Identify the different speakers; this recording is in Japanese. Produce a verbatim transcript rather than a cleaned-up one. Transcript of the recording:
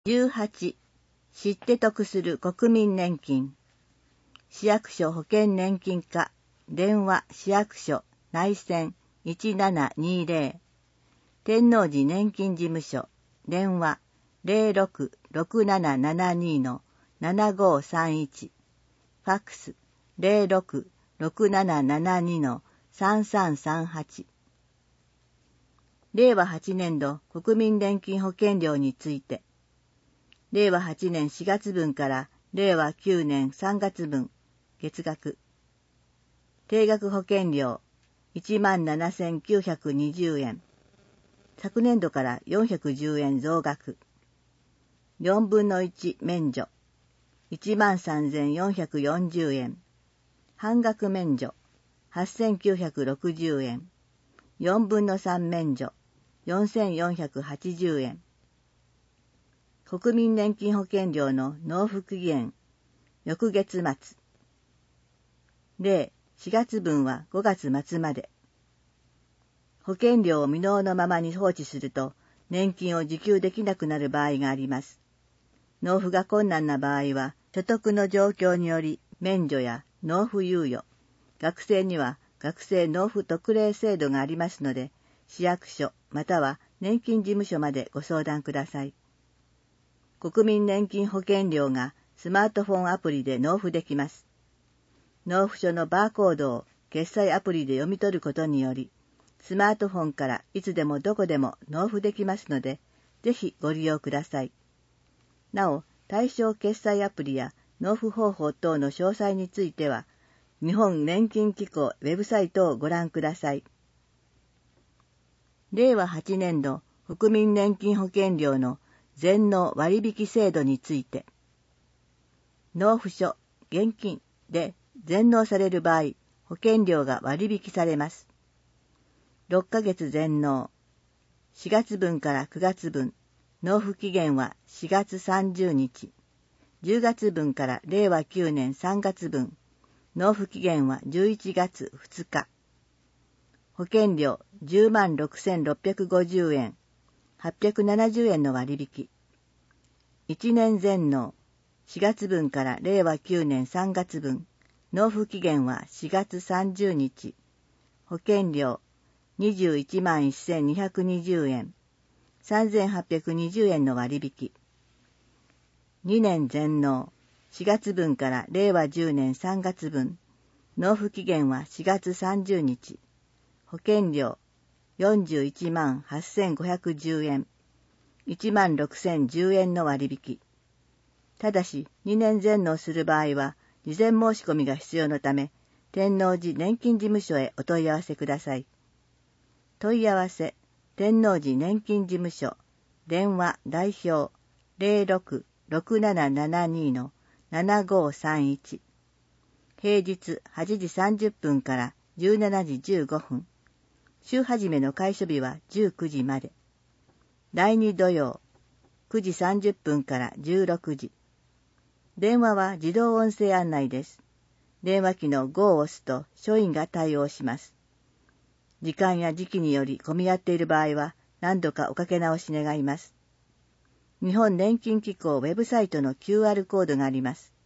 Speaker 1: じゅうはち、知って得する国民年金。市役所保険年金課、電話市役所内線いちななにぜろ。天王寺年金事務所、電話 ゼロろく ろくななななに のななごさんいち。ファックス ゼロろく ろくななななに のさんさんさんはち。れいわはちねんど国民年金保険料について、れいわはちねんしがつ分かられいわきゅうねんさんがつ分、月額。定額保険料 いちまんななせんきゅうひゃくにじゅうえん。昨年度からよんひゃくじゅうえん増額。よんぶんのいち免除。いちまんさんぜんよんひゃくよんじゅうえん。半額免除。はっせんきゅうひゃくろくじゅうえん。よんぶんのさん免除。よんせんよんひゃくはちじゅうえん。国民年金保険料の納付期限、翌月末。例、しがつ分はごがつ末まで。保険料を未納のままに放置すると、年金を受給できなくなる場合があります。納付が困難な場合は、所得の状況により免除や納付猶予、学生には学生納付特例制度がありますので、市役所または年金事務所までご相談ください。国民年金保険料がスマートフォンアプリで納付できます。納付書のバーコードを決済アプリで読み取ることにより、スマートフォンからいつでもどこでも納付できますので、ぜひご利用ください。なお、対象決済アプリや納付方法等の詳細については、日本年金機構ウェブサイトをご覧ください。れいわはちねんど国民年金保険料の全納割引制度について、納付書、現金で全納される場合、保険料が割引されます。ろっかげつ全納、しがつ分からくがつ分、納付期限はしがつさんじゅうにち、じゅうがつ分かられいわきゅうねんさんがつ分、納付期限はじゅういちがつふつか。保険料じゅうまんろくせんろっぴゃくごじゅうえん、はっぴゃくななじゅうえんの割引。いちねん全納、しがつ分かられいわきゅうねんさんがつ分、納付期限はしがつさんじゅうにち。保険料にじゅういちまんせんにひゃくにじゅうえん、さんぜんはっぴゃくにじゅうえんの割引。にねん全納、しがつ分かられいわじゅうねんさんがつ分、納付期限はしがつさんじゅうにち。保険料よんじゅういちまんはっせんごひゃくじゅうえん、いちまんろくせんじゅうえんの割引。ただし、にねん全納する場合は、事前申し込みが必要のため、天王寺年金事務所へお問い合わせください。問い合わせ、天王寺年金事務所、電話代表ゼロろく ろくななななに のななごさんいち。平日はちじさんじゅっぷんからじゅうしちじじゅうごふん。週始めの開所日はじゅうくじまで。だいに土曜、くじさんじゅっぷんからじゅうろくじ。電話は自動音声案内です。電話機のごを押すと署員が対応します。時間や時期により混み合っている場合は何度かおかけ直し願います。日本年金機構ウェブサイトの キューアール コードがあります。